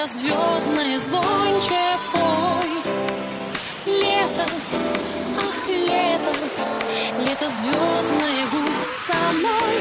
лето звездное звонче пой. Лето, ах, лето, лето звездное, будь со мной.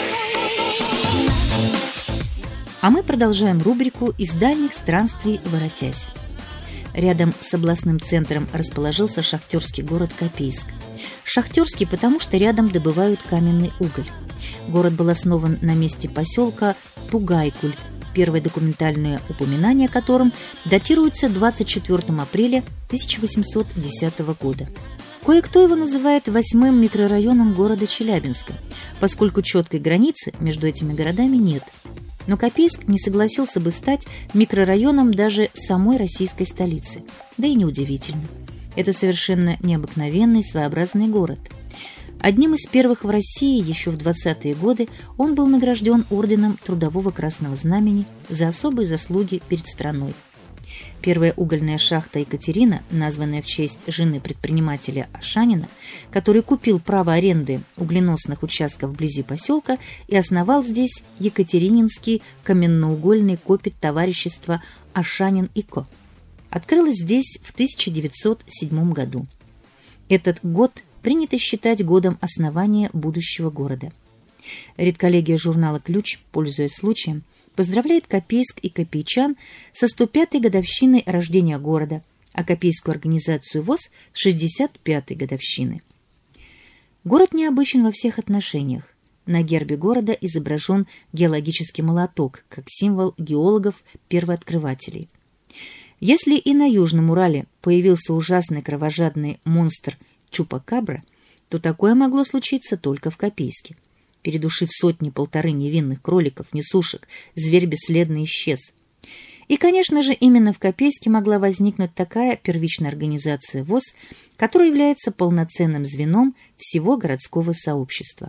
А мы продолжаем рубрику «Из дальних странствий воротясь». Рядом с областным центром расположился шахтерский город Копейск. Шахтерский, потому что рядом добывают каменный уголь. Город был основан на месте поселка Тугайкуль, первое документальное упоминание о котором датируется 24 апреля 1810 года. Кое-кто его называет 8-м микрорайоном города Челябинска, поскольку четкой границы между этими городами нет. Но Копейск не согласился бы стать микрорайоном даже самой российской столицы. Да и неудивительно. Это совершенно необыкновенный, своеобразный город. Одним из первых в России еще в 20-е годы он был награжден орденом Трудового Красного Знамени за особые заслуги перед страной. Первая угольная шахта «Екатерина», названная в честь жены предпринимателя Ашанина, который купил право аренды угленосных участков вблизи поселка и основал здесь Екатерининский каменноугольный копит товарищества «Ашанин и Ко», открылась здесь в 1907 году. Этот год принято считать годом основания будущего города. Редколлегия журнала «Ключ», пользуясь случаем, поздравляет Копейск и копейчан со 105-й годовщиной рождения города, а Копейскую организацию ВОС с 65-й годовщины. Город необычен во всех отношениях. На гербе города изображен геологический молоток, как символ геологов-первооткрывателей. Если и на Южном Урале появился ужасный кровожадный монстр Чупакабра, то такое могло случиться только в Копейске. Передушив сотни-полторы невинных кроликов, несушек, зверь бесследно исчез. И, конечно же, именно в Копейске могла возникнуть такая первичная организация ВОС, которая является полноценным звеном всего городского сообщества.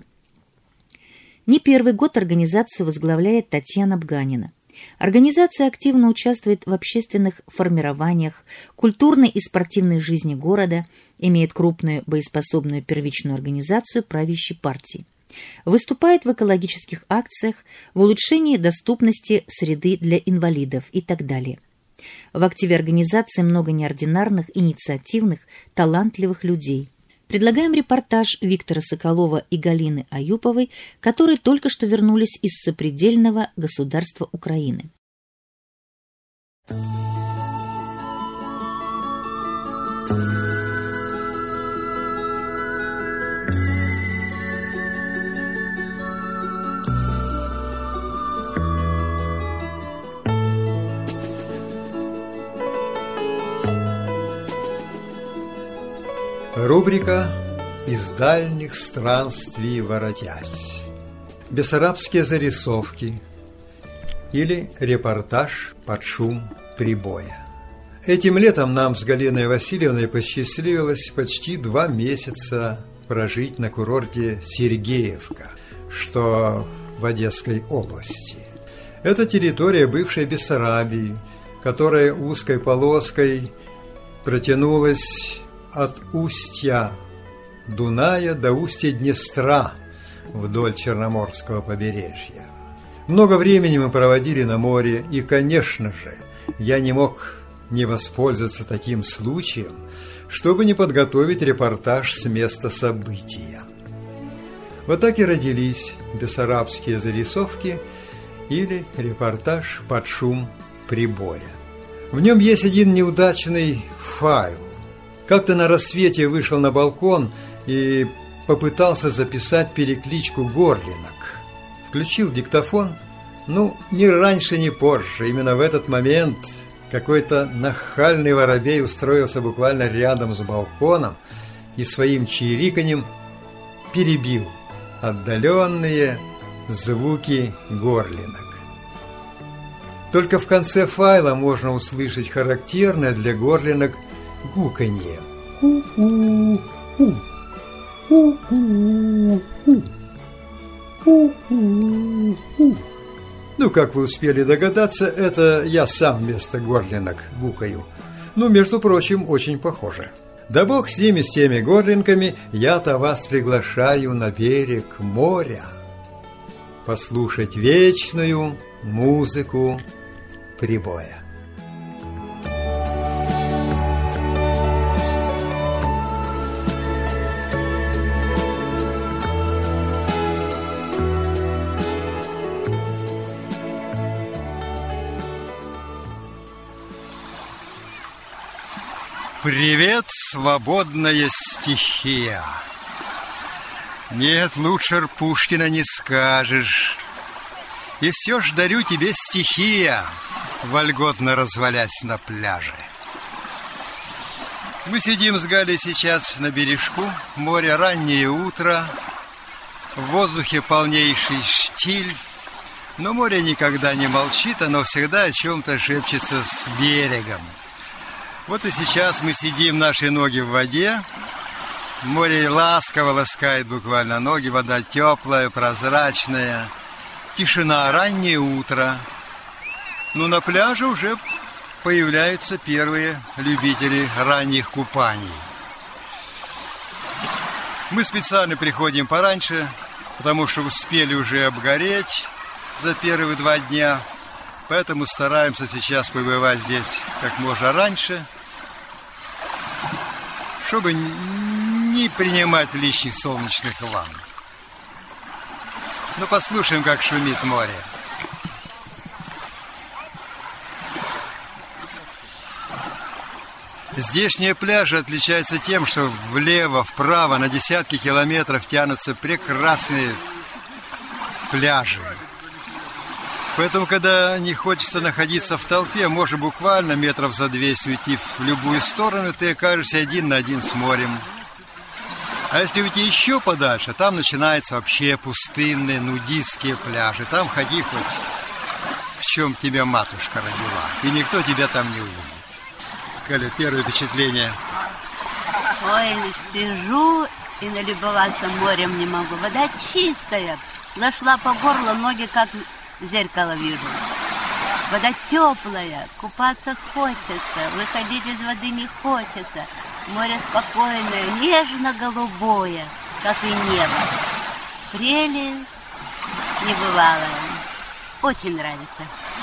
Не первый год организацию возглавляет Татьяна Бганина. Организация активно участвует в общественных формированиях, культурной и спортивной жизни города, имеет крупную боеспособную первичную организацию правящей партии. Выступает в экологических акциях, в улучшении доступности среды для инвалидов и так далее. В активе организации много неординарных, инициативных, талантливых людей. Предлагаем репортаж Виктора Соколова и Галины Аюповой, которые только что вернулись из сопредельного государства Украины. Рубрика «Из дальних странствий воротясь». Бессарабские зарисовки или репортаж под шум прибоя. Этим летом нам с Галиной Васильевной посчастливилось почти 2 месяца прожить на курорте Сергеевка, что в Одесской области. Это территория бывшей Бессарабии, которая узкой полоской протянулась от устья Дуная до устья Днестра вдоль Черноморского побережья. Много времени мы проводили на море, и, конечно же, я не мог не воспользоваться таким случаем, чтобы не подготовить репортаж с места события. Вот так и родились бессарабские зарисовки или репортаж под шум прибоя. В нем есть один неудачный файл. Как-то на рассвете вышел на балкон и попытался записать перекличку горлинок. Включил диктофон, ни раньше, ни позже. Именно в этот момент какой-то нахальный воробей устроился буквально рядом с балконом и своим чириканьем перебил отдаленные звуки горлинок. Только в конце файла можно услышать характерное для горлинок гуканье. Ку-ку-ку. Ку-ку-ку. Ку-ку-ку. Как вы успели догадаться, это я сам вместо горлинок гукаю. Между прочим, очень похоже. Да бог с ними, с теми горлинками, я-то вас приглашаю на берег моря послушать вечную музыку прибоя. Привет, свободная стихия. Нет, лучше Пушкина не скажешь. И все ж дарю тебе стихия, вольготно развалясь на пляже. Мы сидим с Галей сейчас на бережку, море раннее утро, в воздухе полнейший штиль. Но море никогда не молчит, оно всегда о чем-то шепчется с берегом. Вот и сейчас мы сидим, наши ноги в воде. Море ласково ласкает буквально ноги, вода теплая, прозрачная. Тишина, раннее утро. Но на пляже уже появляются первые любители ранних купаний. Мы специально приходим пораньше, потому что успели уже обгореть за первые 2 дня. Поэтому стараемся сейчас побывать здесь как можно раньше, чтобы не принимать лишних солнечных ванн. Ну, послушаем, как шумит море. Здешние пляжи отличаются тем, что влево, вправо на десятки километров тянутся прекрасные пляжи. Поэтому, когда не хочется находиться в толпе, можно буквально метров за 200 уйти в любую сторону, ты окажешься один на один с морем. А если уйти еще подальше, там начинаются вообще пустынные, нудистские пляжи. Там ходи хоть в чем тебя матушка родила, и никто тебя там не увидит. Галя, первое впечатление? Ой, сижу и налюбоваться морем не могу. Вода чистая, нашла по горло, ноги как в зеркало вижу. Вода теплая, купаться хочется, выходить из воды не хочется. Море спокойное, нежно-голубое, как и небо. Прелесть небывалая. Очень нравится.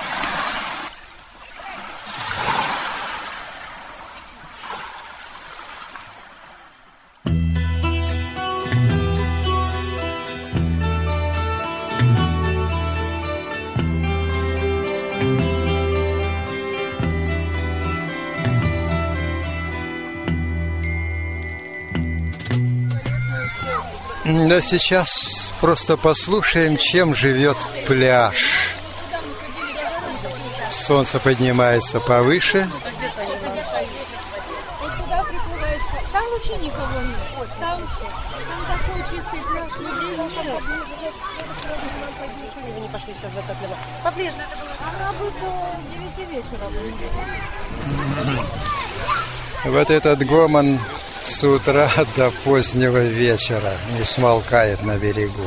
Да сейчас просто послушаем, чем живет пляж. Солнце поднимается повыше. Там вообще никого нет. Там такой чистый пляж. Вы не пошли сейчас в этот лево. Поближе надо было. Она будет до 9 вечера. Вот этот гомон с утра до позднего вечера не смолкает на берегу.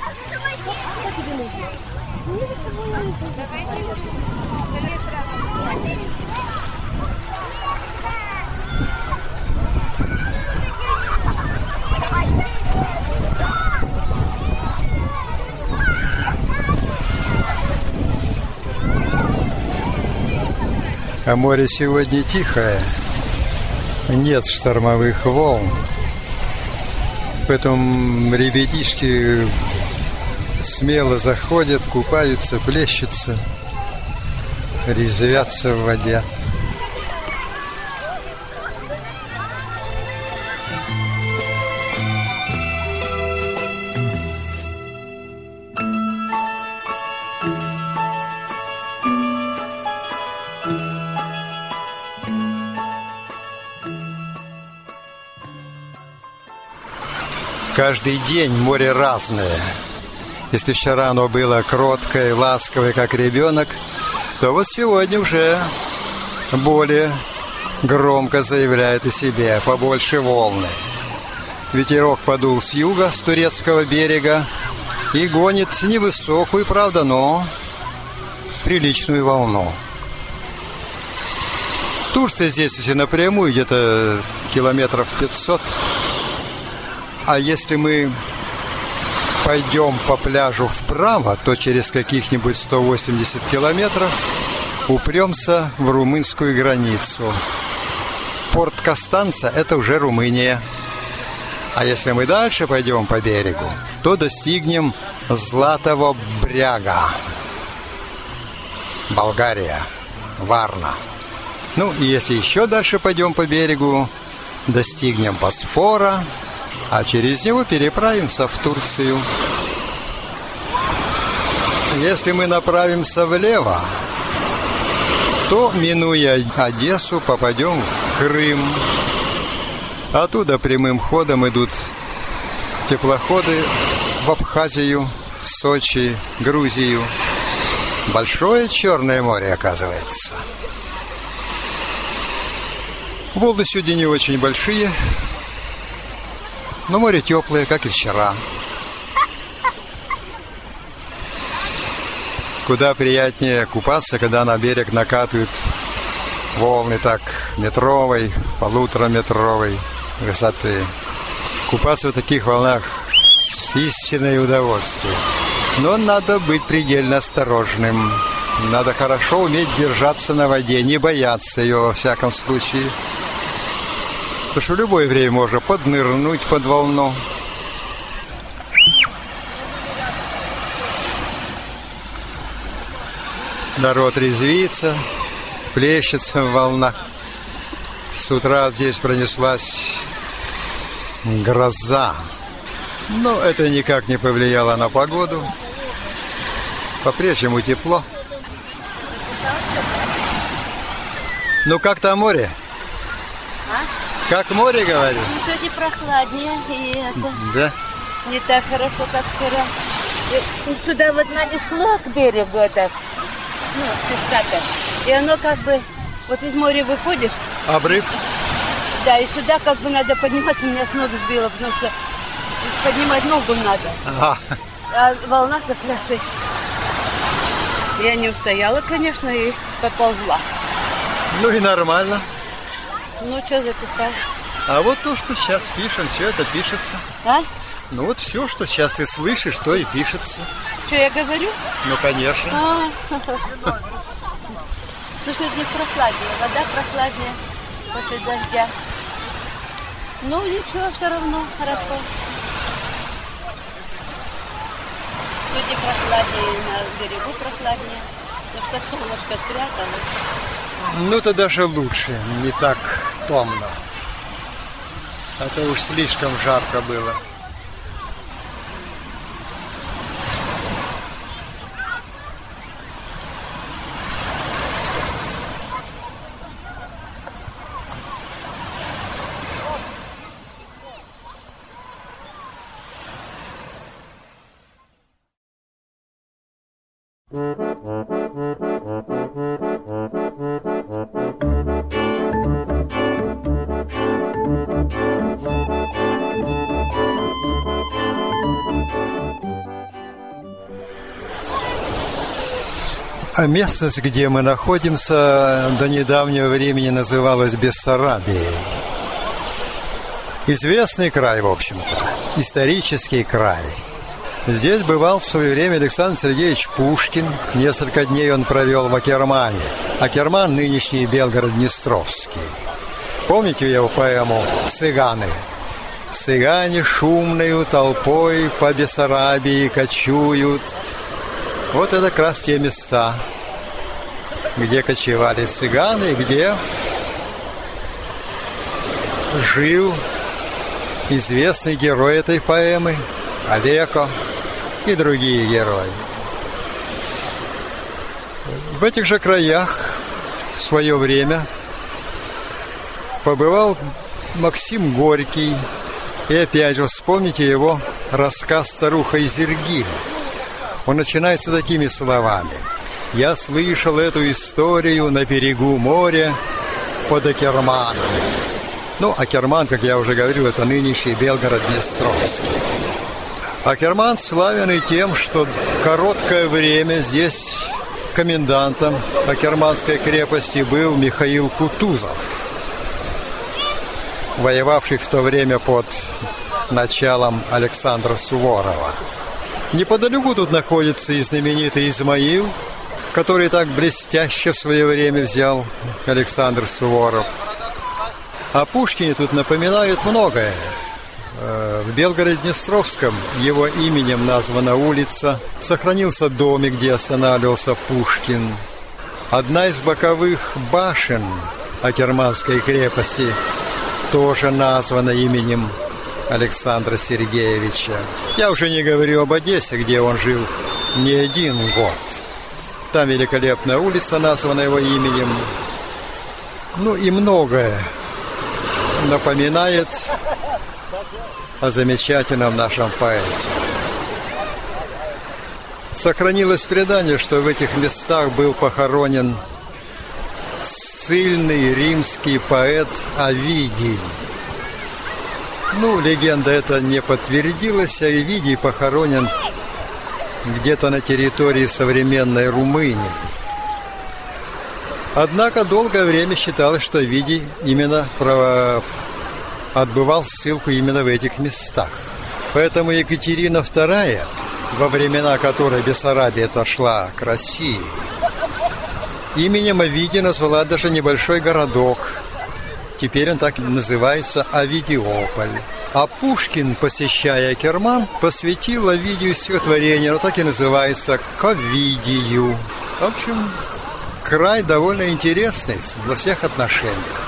А море сегодня тихое. Нет штормовых волн. Поэтому ребятишки смело заходят, купаются, плещутся, резвятся в воде. Каждый день море разное. Если вчера оно было кроткое, ласковое, как ребенок, то вот сегодня уже более громко заявляет о себе, побольше волны. Ветерок подул с юга, с турецкого берега, и гонит невысокую, правда, но приличную волну. Турция здесь, если напрямую, где-то километров 500. А если мы пойдем по пляжу вправо, то через каких-нибудь 180 километров упремся в румынскую границу. Порт Костанца – это уже Румыния. А если мы дальше пойдем по берегу, то достигнем Златого Бряга. Болгария, Варна. Ну, и если еще дальше пойдем по берегу, достигнем Босфора, а через него переправимся в Турцию. Если мы направимся влево, то, минуя Одессу, попадем в Крым. Оттуда прямым ходом идут теплоходы в Абхазию, Сочи, Грузию. Большое Черное море, оказывается. Волны сегодня не очень большие, но море теплое, как и вчера. Куда приятнее купаться, когда на берег накатывают волны так метровой, полутораметровой высоты. Купаться в таких волнах с истинное удовольствие. Но надо быть предельно осторожным. Надо хорошо уметь держаться на воде, не бояться ее во всяком случае. Потому что в любое время можно поднырнуть под волну. Народ резвится, плещется в волнах. С утра здесь пронеслась гроза. Но это никак не повлияло на погоду. По-прежнему тепло. Ну, как там море? А? Как море, говорю? Ну, сегодня прохладнее, и это Да? не так хорошо, как вчера. И сюда вот нанесло к берегу это, ну, песка-то. И оно как бы, вот из моря выходишь. Обрыв? Да, и сюда как бы надо подниматься, меня с ног сбило, потому что поднимать ногу надо. Ага. А волна как раз и... Я не устояла, конечно, и поползла. Ну и нормально. Ну, что записал? А вот то, что сейчас пишем, все это пишется. А? Ну вот все, что сейчас ты слышишь, то и пишется. Что я говорю? Ну, конечно. Ну, сегодня прохладнее, вода прохладнее после дождя. Ну, ничего, все равно хорошо. Сегодня прохладнее, на берегу прохладнее. Потому что солнышко спряталось. Ну, это даже лучше, не так томно. А то уж слишком жарко было. А местность, где мы находимся, до недавнего времени называлась Бессарабией. Известный край, в общем-то, исторический край. Здесь бывал в свое время Александр Сергеевич Пушкин. Несколько дней он провел в Акермане. Акерман – нынешний Белгород-Днестровский. Помните его поэму «Цыганы»? «Цыгане шумною толпой по Бессарабии кочуют». Вот это как раз те места, где кочевали цыганы, где жил известный герой этой поэмы Олеко и другие герои. В этих же краях в свое время побывал Максим Горький. И опять же вспомните его рассказ «Старуха Изергиль». Он начинается такими словами: «Я слышал эту историю на берегу моря под Акерманом». Ну, Акерман, как я уже говорил, это нынешний Белгород-Днестровский. Акерман славен и тем, что короткое время здесь комендантом Акерманской крепости был Михаил Кутузов, воевавший в то время под началом Александра Суворова. Неподалеку тут находится и знаменитый Измаил, который так блестяще в свое время взял Александр Суворов. О Пушкине тут напоминают многое. В Белгороде-Днестровском его именем названа улица, сохранился домик, где останавливался Пушкин. Одна из боковых башен Акерманской крепости тоже названа именем Александра Сергеевича. Я уже не говорю об Одессе, где он жил не один год. Там великолепная улица, названа его именем. Ну и многое напоминает о замечательном нашем поэте. Сохранилось предание, что в этих местах был похоронен сильный римский поэт Овидий. Ну, легенда эта не подтвердилась, а Овидий похоронен где-то на территории современной Румынии. Однако долгое время считалось, что Овидий именно отбывал ссылку именно в этих местах. Поэтому Екатерина II, во времена которой Бессарабия отошла к России, именем Овидия назвала даже небольшой городок. Теперь он так и называется Овидиополь. А Пушкин, посещая Акерман, посвятил Овидию стихотворение, оно так и называется «К Овидию». В общем, край довольно интересный во всех отношениях.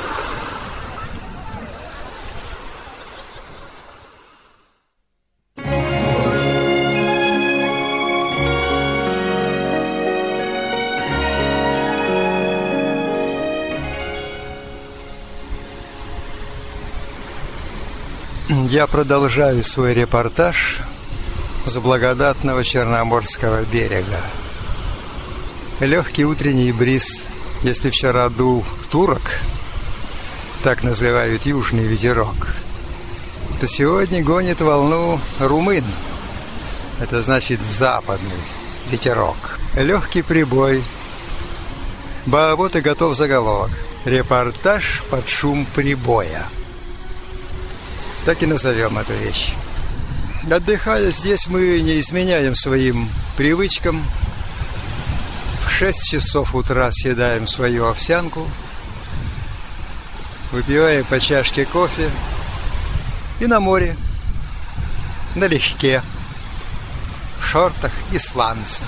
Я продолжаю свой репортаж с благодатного Черноморского берега. Легкий утренний бриз, если вчера дул турок, так называют южный ветерок, то сегодня гонит волну румын. Это значит западный ветерок. Легкий прибой. Вот и готов заголовок. Репортаж под шум прибоя. Так и назовем эту вещь. Отдыхая здесь, мы не изменяем своим привычкам. В 6 часов утра съедаем свою овсянку, выпиваем по чашке кофе и на море, налегке, в шортах и сланцах.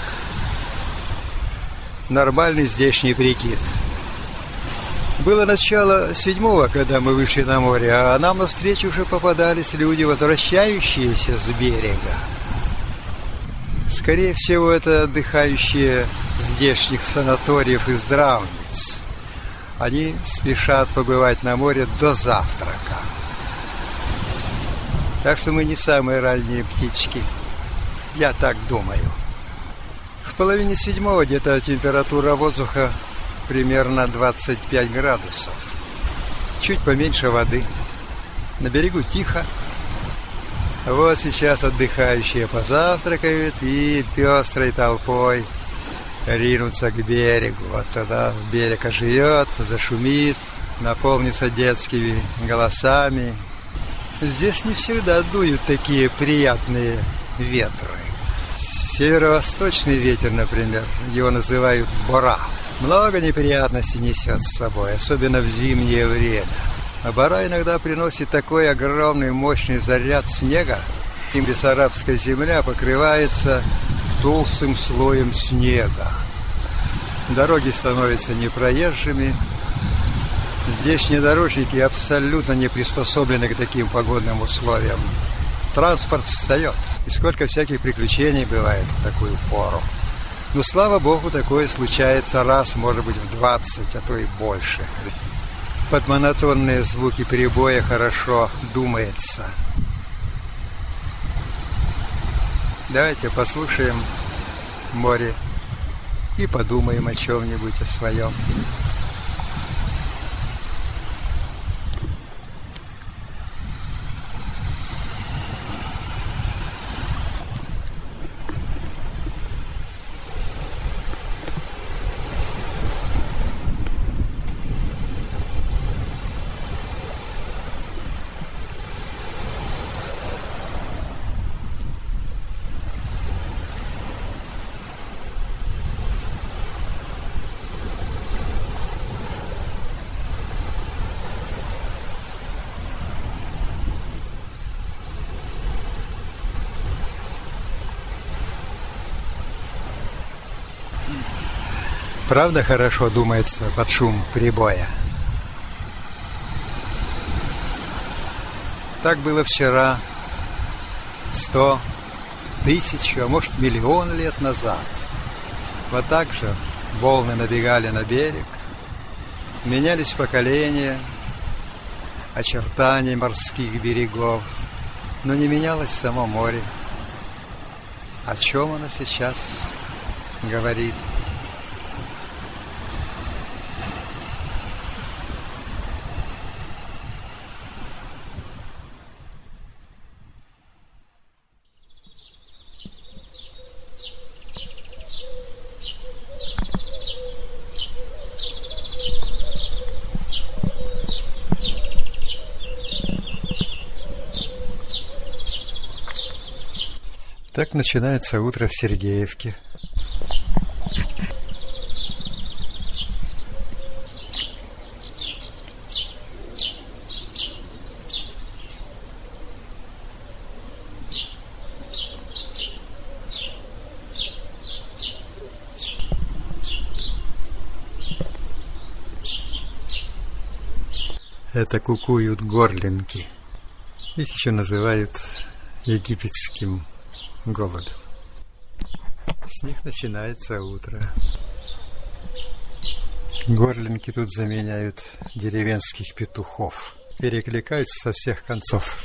Нормальный здешний прикид. Было начало 7-го, когда мы вышли на море, а нам навстречу уже попадались люди, возвращающиеся с берега. Скорее всего, это отдыхающие здешних санаториев и здравниц. Они спешат побывать на море до завтрака. Так что мы не самые ранние птички. Я так думаю. В половине 7-го где-то температура воздуха примерно 25 градусов. Чуть поменьше воды. На берегу тихо. Вот сейчас отдыхающие позавтракают и пестрой толпой ринутся к берегу. Вот тогда берег оживет, зашумит, наполнится детскими голосами. Здесь не всегда дуют такие приятные ветры. Северо-восточный ветер, например, его называют бора. Много неприятностей несет с собой, особенно в зимнее время. А бора иногда приносит такой огромный мощный заряд снега, и бессарабская земля покрывается толстым слоем снега. Дороги становятся непроезжими. Здешние дорожники абсолютно не приспособлены к таким погодным условиям. Транспорт встает. И сколько всяких приключений бывает в такую пору. Но, слава богу, такое случается раз, может быть, в 20, а то и больше. Под монотонные звуки прибоя хорошо думается. Давайте послушаем море и подумаем о чем-нибудь о своем. Правда хорошо думается под шум прибоя? Так было вчера, 100, 1000, а может, миллион лет назад. Вот так же волны набегали на берег, менялись поколения, очертания морских берегов, но не менялось само море. О чем оно сейчас говорит? Так начинается утро в Сергеевке. Это кукуют горлинки. Их еще называют египетским голубем. С них начинается утро. Горлинки тут заменяют деревенских петухов. Перекликаются со всех концов.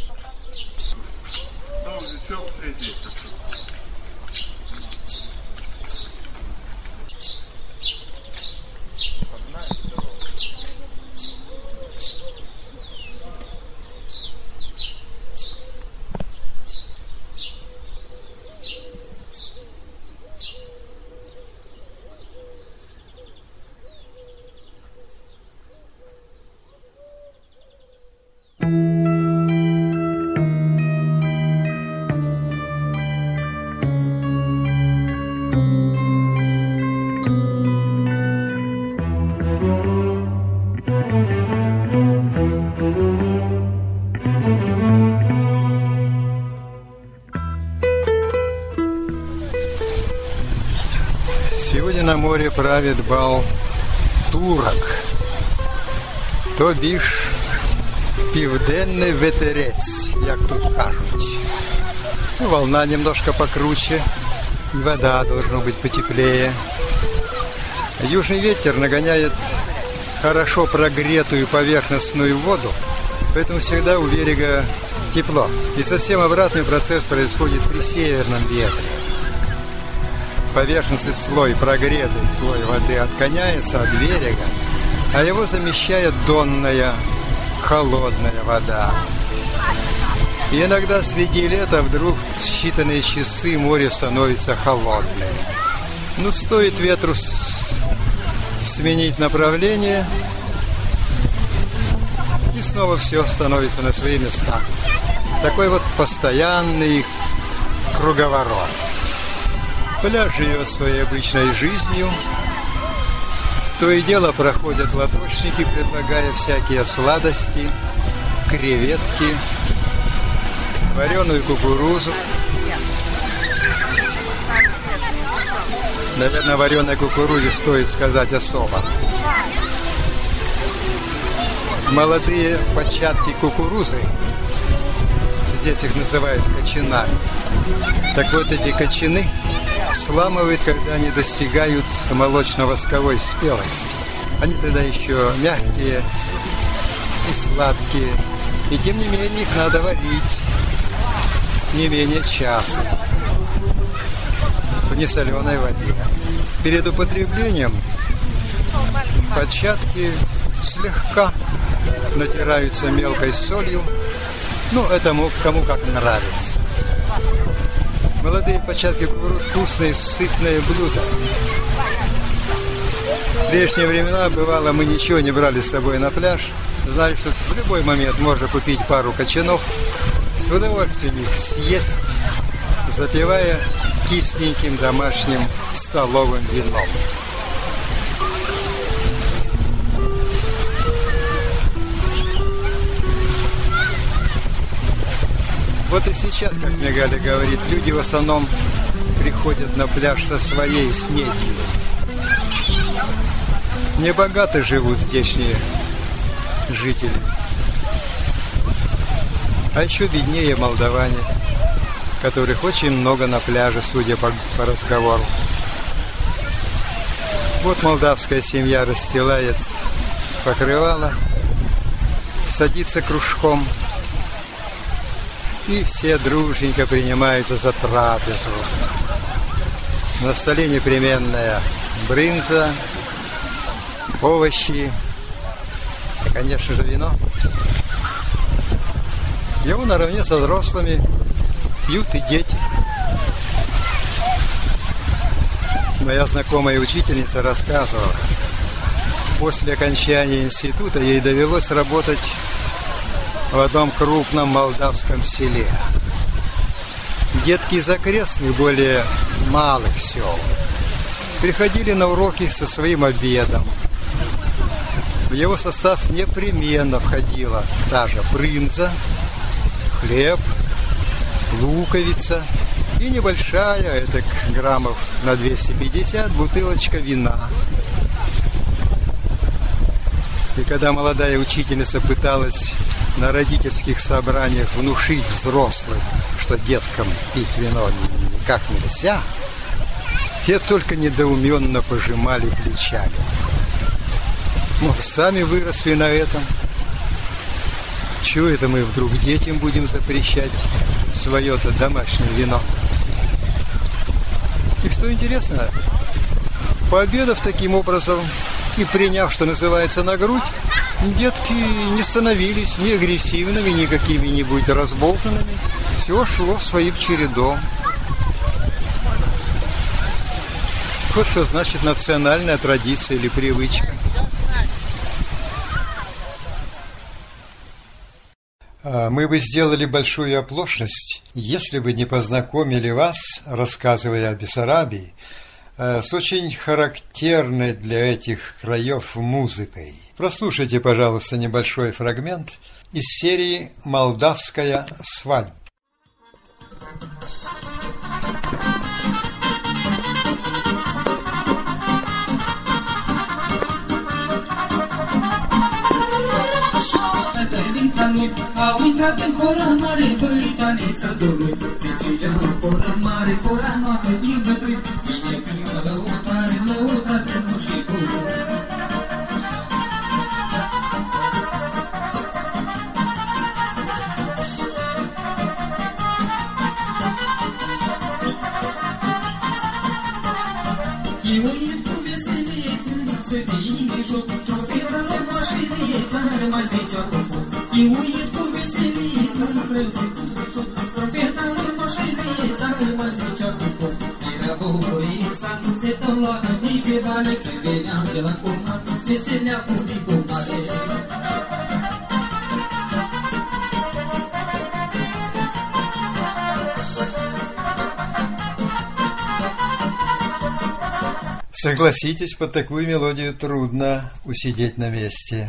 Сегодня на море правит бал турок, то бишь південний ветерець, як тут кажуть. Волна немножко покруче, вода должна быть потеплее. Южный ветер нагоняет хорошо прогретую поверхностную воду, поэтому всегда у берега тепло. И совсем обратный процесс происходит при северном ветре. Поверхностный слой, прогретый слой воды отгоняется от берега, а его замещает донная, холодная вода. И иногда среди лета вдруг в считанные часы море становится холодным. Ну, стоит ветру сменить направление, и снова все становится на свои места. Такой вот постоянный круговорот. Пляж живет своей обычной жизнью. То и дело проходят лодочники, предлагая всякие сладости, креветки, вареную кукурузу. Наверное, вареной кукурузе стоит сказать особо. Молодые початки кукурузы, здесь их называют кочанами. Так вот, эти кочаны сламывают, когда они достигают молочно-восковой спелости. Они тогда еще мягкие и сладкие. И тем не менее их надо варить не менее часа в несоленой воде. Перед употреблением початки слегка натираются мелкой солью. Ну, это кому как нравится. Молодые початки кукурузы — вкусное, сытное блюдо. В прежние времена, бывало, мы ничего не брали с собой на пляж. Знали, что в любой момент можно купить пару кочанов, с удовольствием их съесть, запивая кисленьким домашним столовым вином. Вот и сейчас, как мне Галя говорит, люди в основном приходят на пляж со своей снедью. Небогато живут здешние жители. А еще беднее молдаване, которых очень много на пляже, судя по разговору. Вот молдавская семья расстилает покрывало, садится кружком, и все дружненько принимаются за трапезу. На столе непременная брынза, овощи и, конечно же, вино. Его наравне со взрослыми пьют и дети. Моя знакомая учительница рассказывала, после окончания института ей довелось работать в одном крупном молдавском селе. Детки из окрестных, более малых сел, приходили на уроки со своим обедом. В его состав непременно входила та же брынза, хлеб, луковица и небольшая, это граммов на 250, бутылочка вина. И когда молодая учительница пыталась на родительских собраниях внушить взрослым, что деткам пить вино никак нельзя, те только недоуменно пожимали плечами. Мы сами выросли на этом. Чего это мы вдруг детям будем запрещать свое-то домашнее вино? И что интересно, пообедав таким образом и приняв, что называется, на грудь, детки не становились ни агрессивными, ни какими-нибудь разболтанными. Все шло своим чередом. Вот что значит национальная традиция или привычка. Мы бы сделали большую оплошность, если бы не познакомили вас, рассказывая о Бессарабии, с очень характерной для этих краев музыкой. Прослушайте, пожалуйста, небольшой фрагмент из серии «Молдавская свадьба». Au intrat în cora mare, băitanița dorului, Fericea în cora mare, fora noastră, iubătui, Vine prima lăutare, lăutare, nu și curul. Chiuit cu veselie, când se vine joc, Trofetă lor mașinie, care mai zicea cu foc. Chiuit cu veselie, când frânse cu joc, Trofetă lor mașinie, care mai zicea cu foc. Era bucurie, s-a înțetă luată, mi pe vale, Când veneam de la comat, veselea cu picomare. Согласитесь, под такую мелодию трудно усидеть на месте.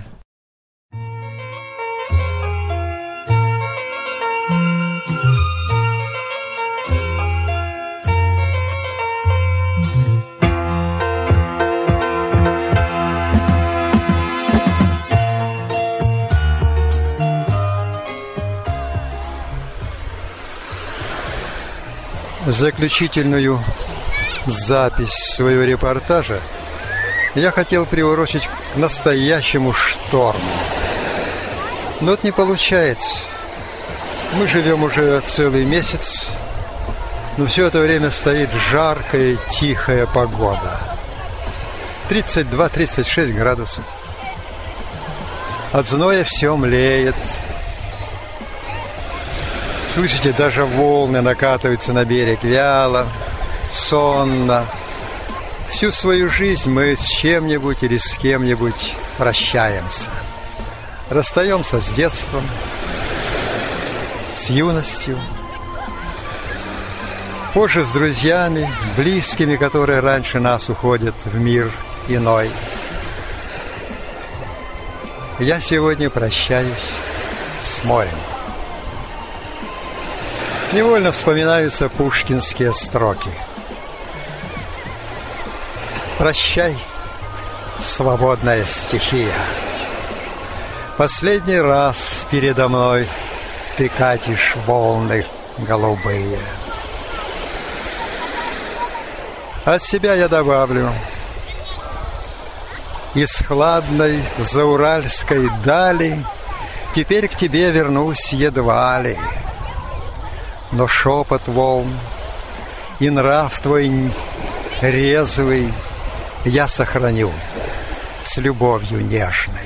Заключительную запись своего репортажа я хотел приурочить к настоящему шторму. Но это не получается. Мы живем уже целый месяц, но все это время стоит жаркая и тихая погода. 32-36 градусов. От зноя все млеет. Слышите, даже волны накатываются на берег вяло, сонно. Всю свою жизнь мы с чем-нибудь или с кем-нибудь прощаемся. Расстаемся с детством, с юностью, позже с друзьями, близкими, которые раньше нас уходят в мир иной. Я сегодня прощаюсь с морем. Невольно вспоминаются пушкинские строки. Прощай, свободная стихия. Последний раз передо мной ты катишь волны голубые. От себя я добавлю: из хладной зауральской дали теперь к тебе вернусь едва ли. Но шепот волн и нрав твой резвый я сохраню с любовью нежной.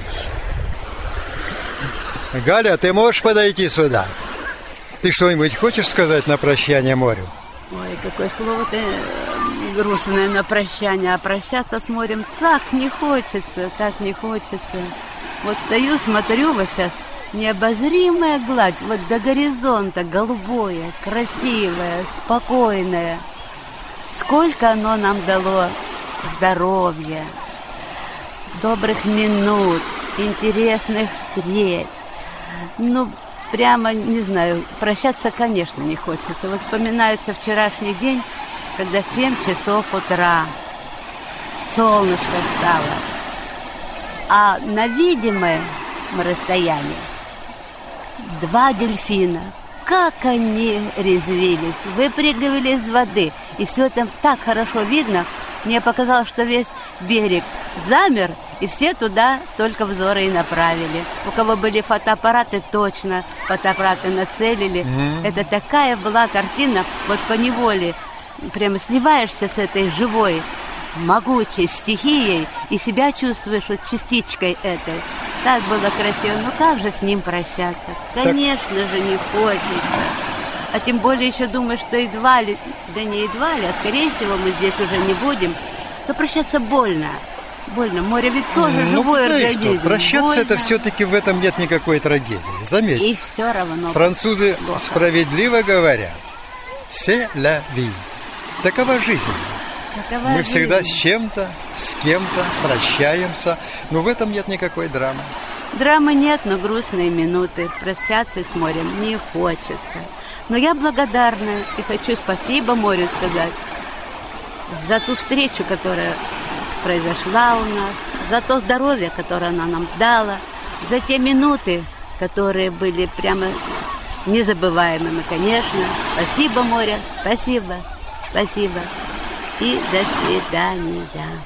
Галя, ты можешь подойти сюда? Ты что-нибудь хочешь сказать на прощание морю? Ой, какое слово-то грустное на прощание. А прощаться с морем так не хочется, так не хочется. Вот стою, смотрю вот сейчас, необозримая гладь, вот до горизонта, голубое, красивое, спокойное. Сколько оно нам дало здоровья, добрых минут, интересных встреч. Ну, прямо, не знаю, прощаться, конечно, не хочется. Вот вспоминается вчерашний день, когда 7 часов утра, солнышко встало, а на видимом расстоянии 2 дельфина. Как они резвились, выпрыгивали из воды. И все это так хорошо видно. Мне показалось, что весь берег замер, и все туда только взоры и направили. У кого были фотоаппараты, точно фотоаппараты нацелили. Это такая была картина, вот поневоле прямо сливаешься с этой живой, могучей стихией и себя чувствуешь вот частичкой этой. Так было красиво. Ну как же с ним прощаться? Конечно же, не хочется. А тем более еще думаешь, что едва ли, да не едва ли, а скорее всего мы здесь уже не будем, то прощаться больно. Больно. Море ведь тоже живой организм. Прощаться больно. Это все-таки в этом нет никакой трагедии. Заметьте. И все равно. Французы справедливо говорят: «C'est la vie». Такова жизнь. Мы всегда с чем-то, с кем-то прощаемся, но в этом нет никакой драмы. Драмы нет, но грустные минуты. Прощаться с морем не хочется. Но я благодарна и хочу спасибо морю сказать за ту встречу, которая произошла у нас, за то здоровье, которое она нам дала, за те минуты, которые были прямо незабываемыми, конечно. Спасибо, море, спасибо, спасибо. И до свидания.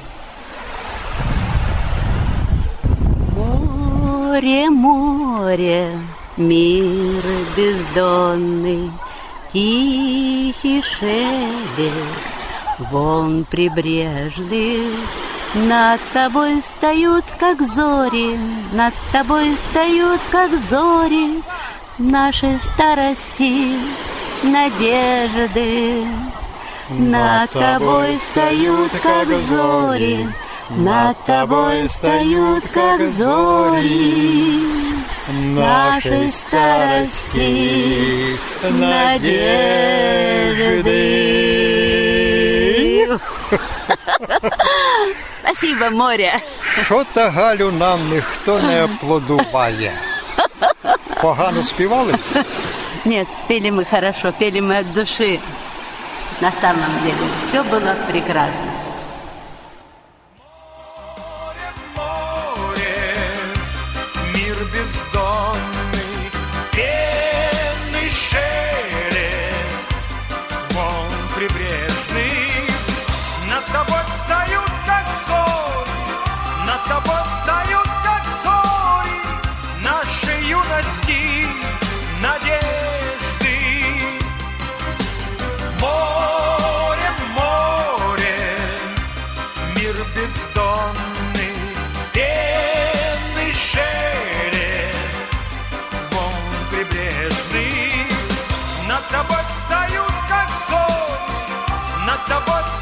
Море, море, мир бездонный, тихий шелест волн прибрежных. Над тобой встают, как зори, над тобой встают, как зори, нашей старости надежды. Над тобой встают, как зори, над тобой встают, как зори, нашей старости надежды. Спасибо, море. Що-то, Галю, нам ніхто не аплодуває. Погано співали? Нет, пели мы хорошо, пели мы от души. На самом деле, все было прекрасно. Море, мир бездонный, пенный шелест волн прибрежных. Над тобой встают, как зори, над тобой встают, как зори, нашей юности надежды. Бездонный, пенный шелест волн прибрежных. Над тобой встают, как зори, над тобой